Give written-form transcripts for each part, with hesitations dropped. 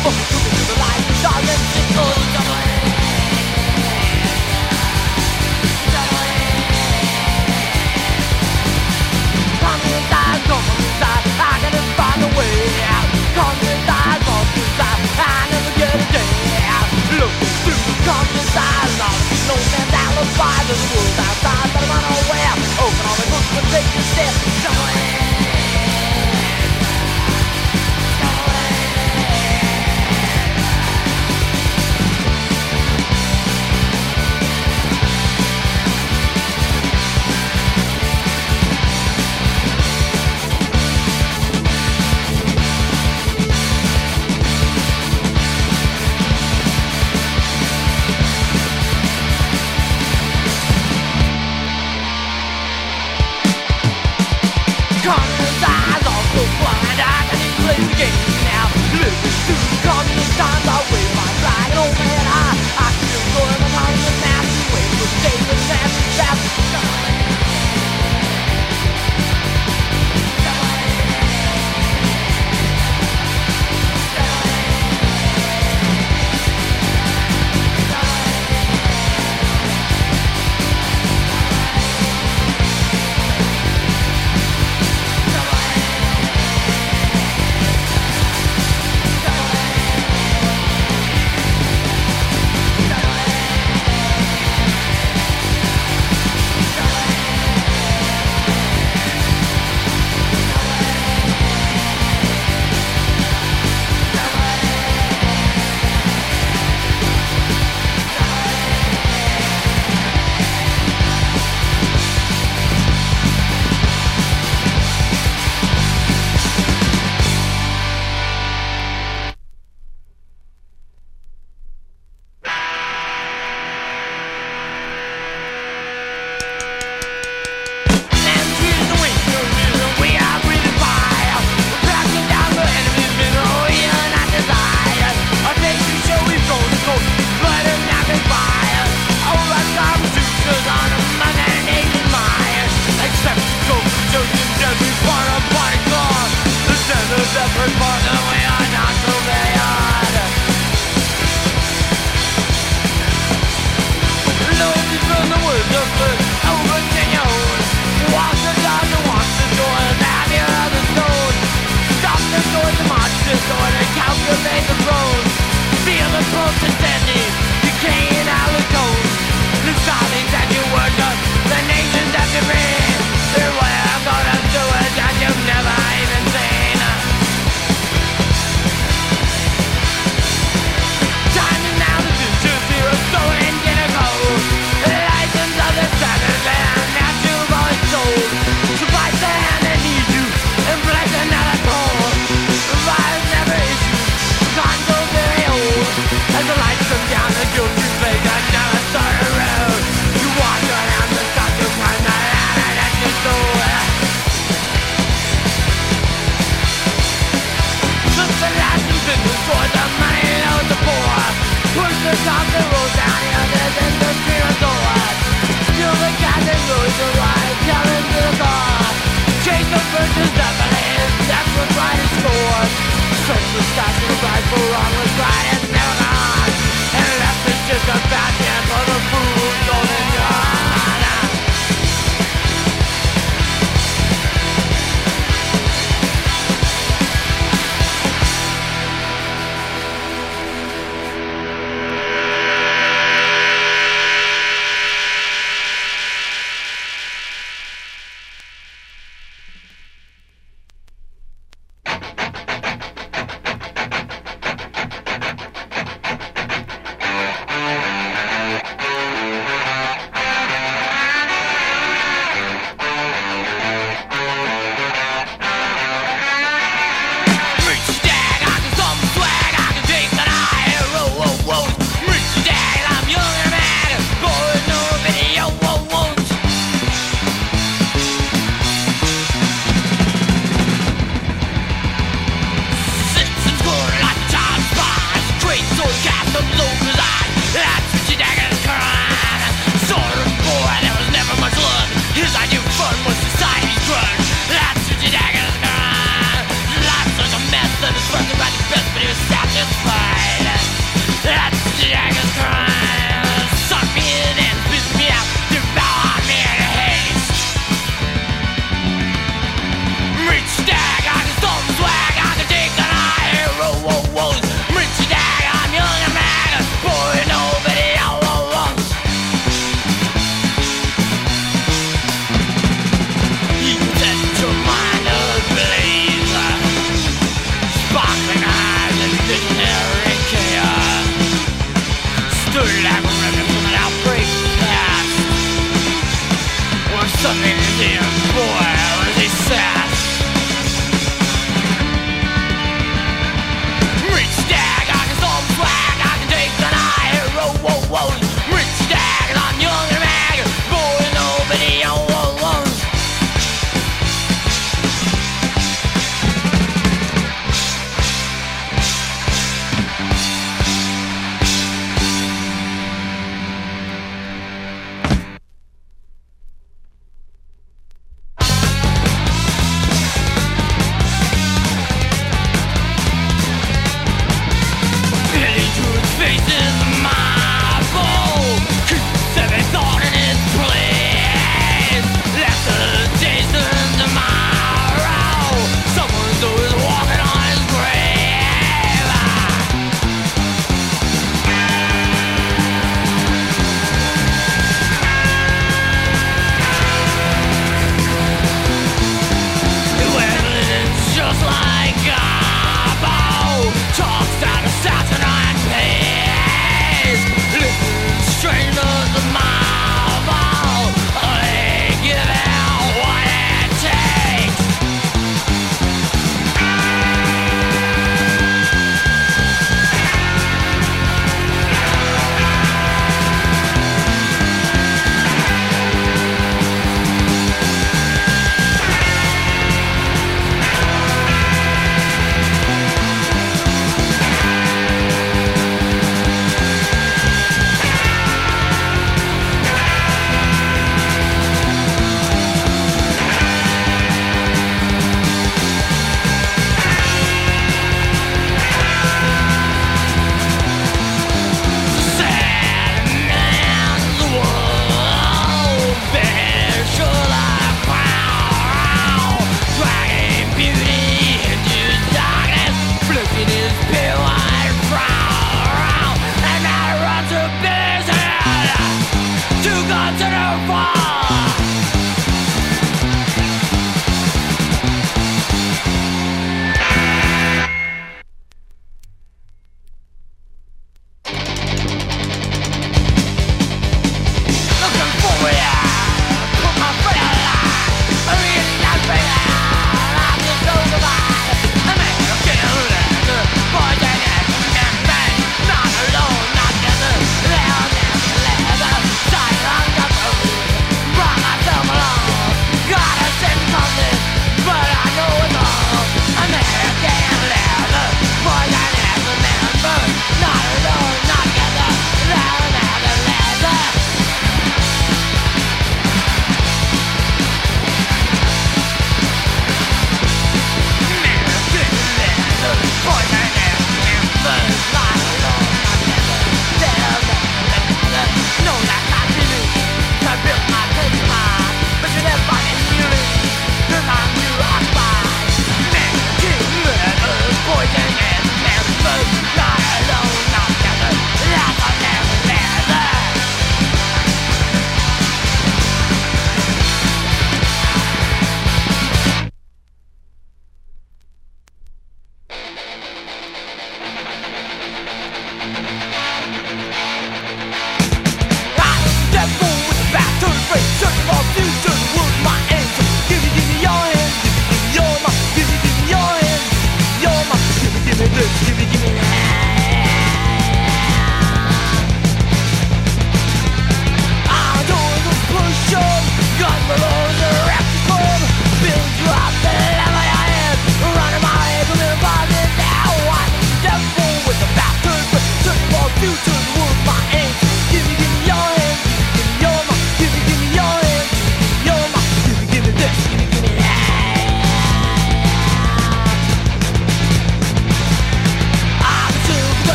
Satisfied.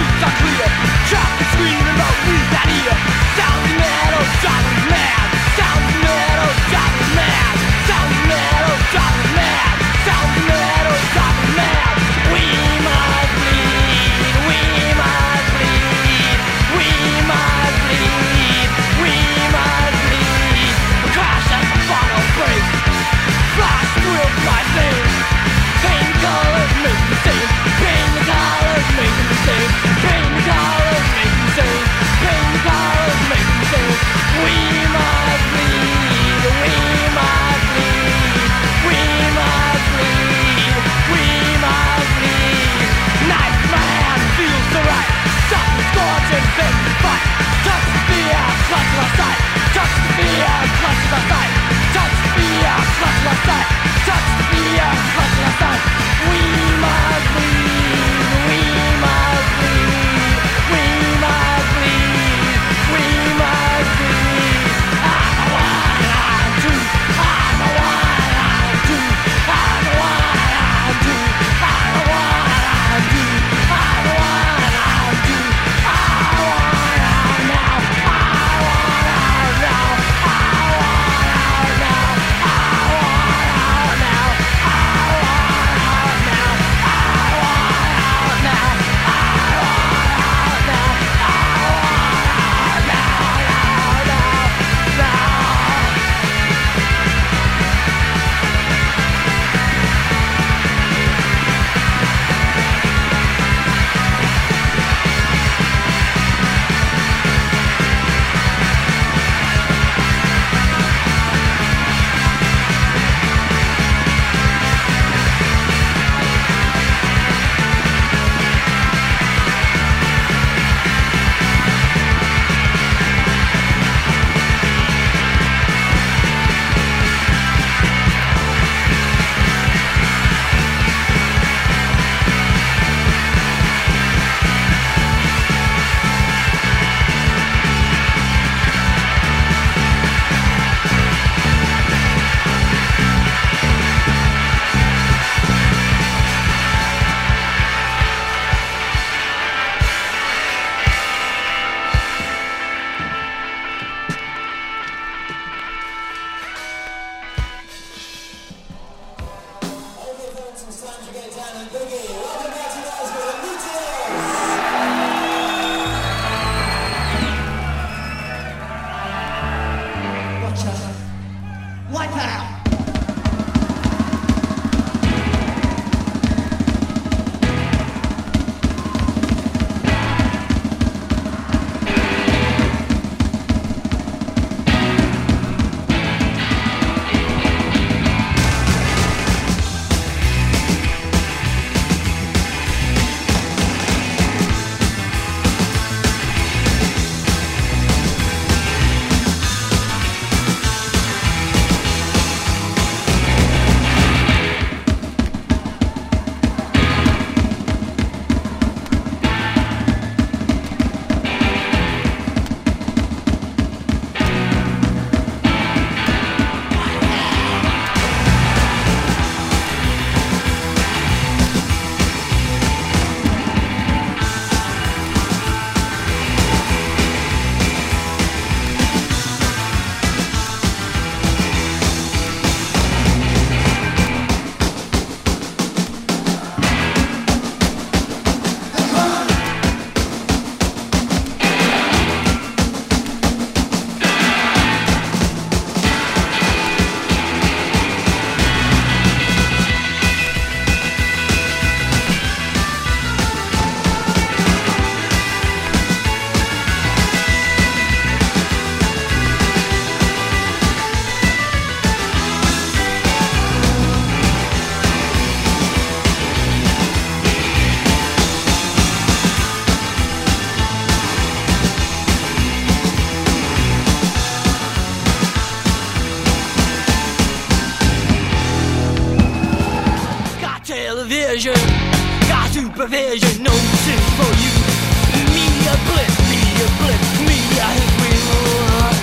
television, got supervision, no sin for you. Me a blip, me a blip, me a hit with more.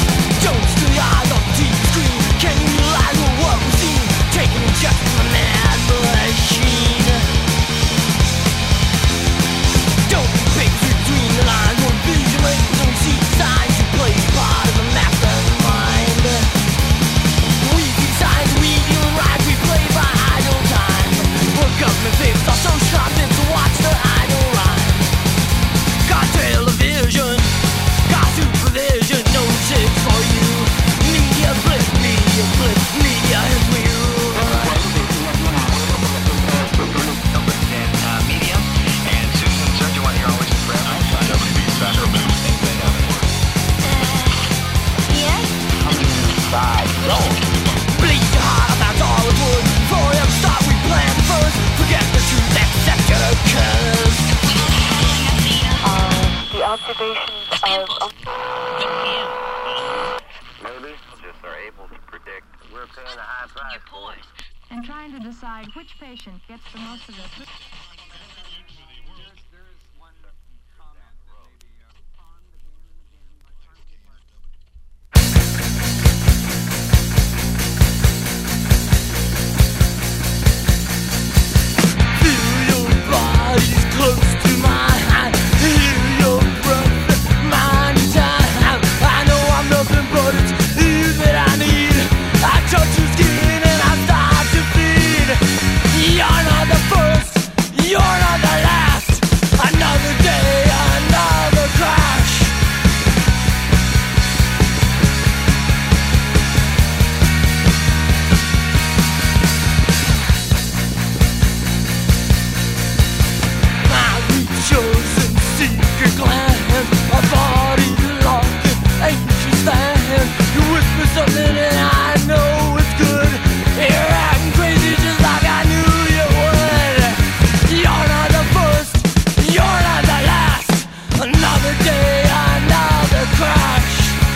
Don't stay eyes on the TV screen, can you realize what we've seen? Taking injections from my man. a high price. Your pores. And trying to decide which patient gets the most of it. There is one comment that may be pawned again and again by carnival markets. Feel your body's close to mine. Hear your breath, mine time. I know I'm nothing but it's you that I need. I touch your skin and I start to feed. You're not the first, you're not the last. Another day, another crash. My chosen secret glance, a body locked in anxious stand. You whisper something and I know it's good. You're acting crazy just like I knew you would. You're not the first, you're not the last. Another day, another crash.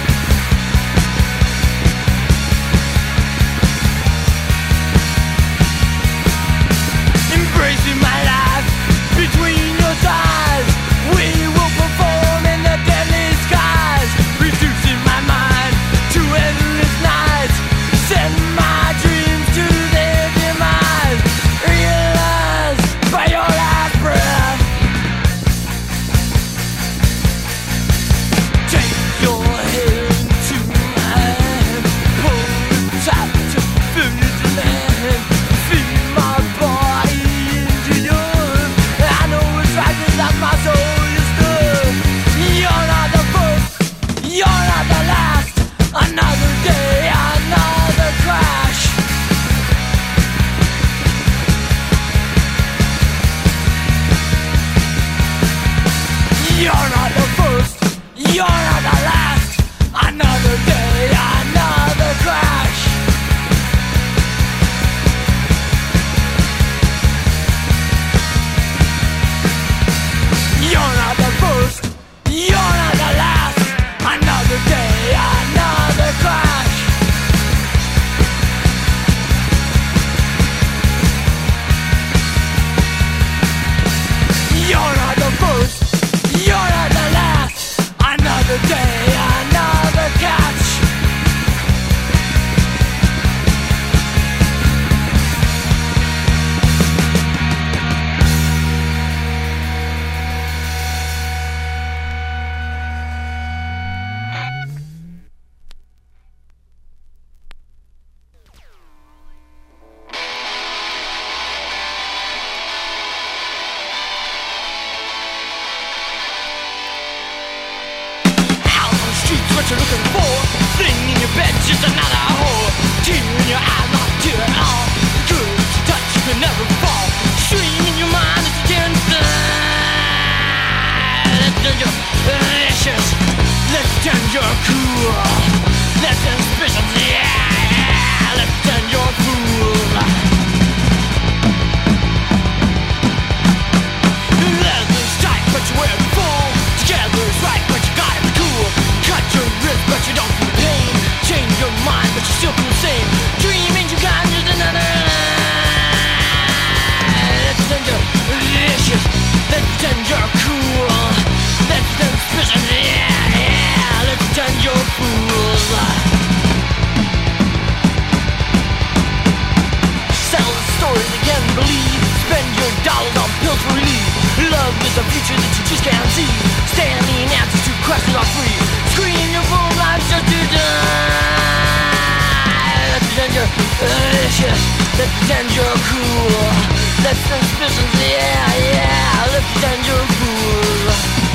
Embracing my life between your thighs. We will perform in the deadly skies. Reducing my mind to endless nights. Send my dreams to their demise. Realized by your last breath. Take your hand to my hand. Pull it tight to feel your demand. Feed my body into yours. I know it's right 'cause that's my soul you stood. You're not the first, you're not the last. Another day, another crash. You're not the first, you're not the last. Another day, another crash. You're not the first, you're not the last. Another day, another crash. You're not the first, you're not the last. Another day, another catch. Out on the streets, what you looking for? Thing in your bed, just another whore. Tear in your eye, not tear at all. Good to touch, you can never fall. Stream in your mind, it's a dancer. Let's turn your vicious. Let's turn your cool. Let's turn suspicious, yeah. Let's turn your fool. Leather's tight, but you wear it full. Together's right, but you got it cool. Cut your wrist, but you don't feel pain. Change your mind, but you still feel the same. Dreaming you got just another lie. Let's turn your vicious. Let's turn your cool. Let's turn suspicious, yeah, yeah. Let's turn your fool. Sell the story they can believe. Spend your dollars on pills for relief. Love is a future that you just can't see. Standing answers to questions are free. Scream your full life just to die. Let's pretend you're vicious. Let's pretend you're cool. Let's pretend suspicions, yeah, yeah. Let's pretend you're a fool.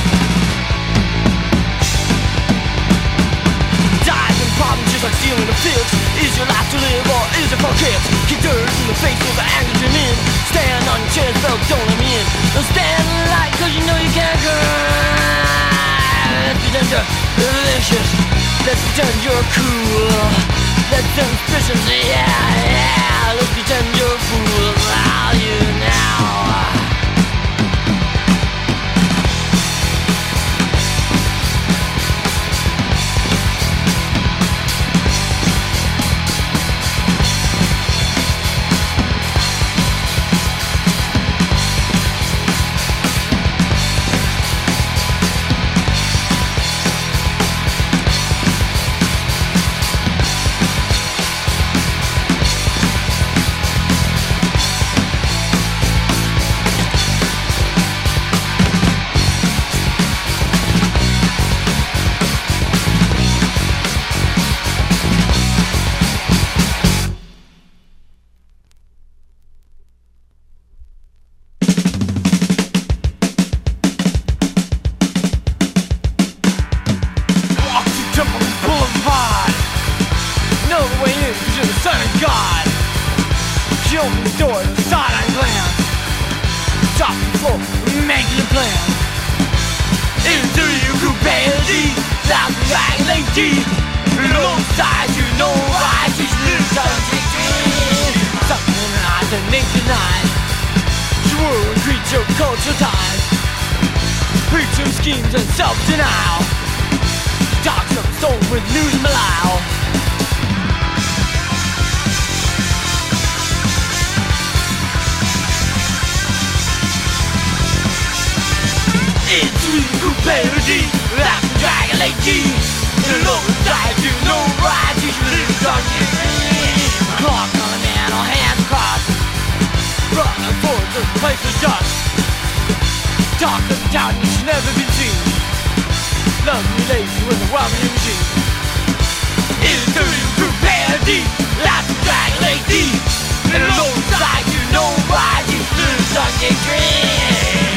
Dies and problems just like stealing a fix. Is your life to live or is it for kicks? Kick dirt in the face with the anger you're in. Stand on your chest, felt, don't let me in. Don't stand in the light 'cause you know you can't cry. Let's pretend you're vicious. Let's pretend you're cool. Let's pretend suspicions, yeah, yeah. Let's pretend you're a fool. I'll you now. She opened the door to start on glance. Drop the floor, make your plan. Into you could pay a D. Loud like lady. Alongside you know why she's little something hard to make tonight. Swirl and creature culture ties. Preaching schemes and self-denial. Talks of soul with news malao. It's legal parody, like a dragon lady. Alongside you know why she's little clock on a man on hands crossed. Running for the place of dust. Talk of the town you've never been seen. Love me lazy with a wobbling machine. It's a real parody, like a dragon lady. And alongside you know why you little Sunday dream.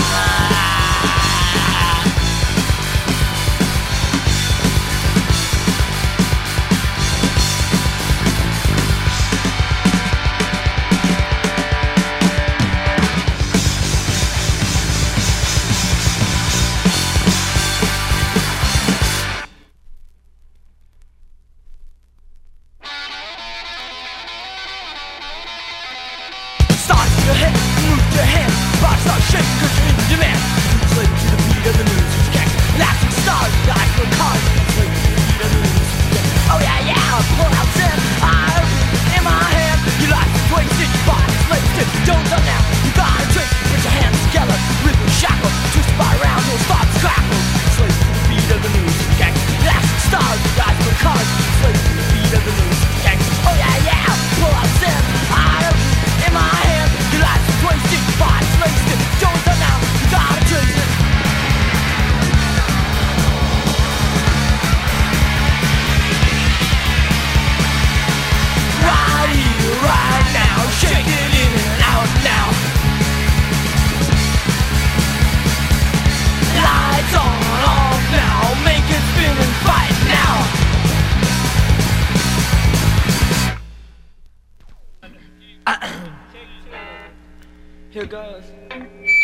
Your head, move your hand, box out, shake, cause you're in demand. Slave to the beat of the music, gang. Laughing stars, eyes for cars. Slave to the beat of the music, gang. Oh yeah, yeah, pull out Sam. I in my hand. You like to twist it, body slave it. Don't done now, you gotta trace it. Put your hands together, rip and shackle. Twist by round, don't start to crackle. Slave to the beat of the music, gang. Laughing stars, eyes for cars. Slave to the beat of the music, gang. Oh yeah, yeah, pull out Sam. I in my hand. You like to twist it, body slave it. Don't done now, you gotta trace it. Right here, right now, shake it in and out now. Lights on, off now, make it spin and fight now. Here goes.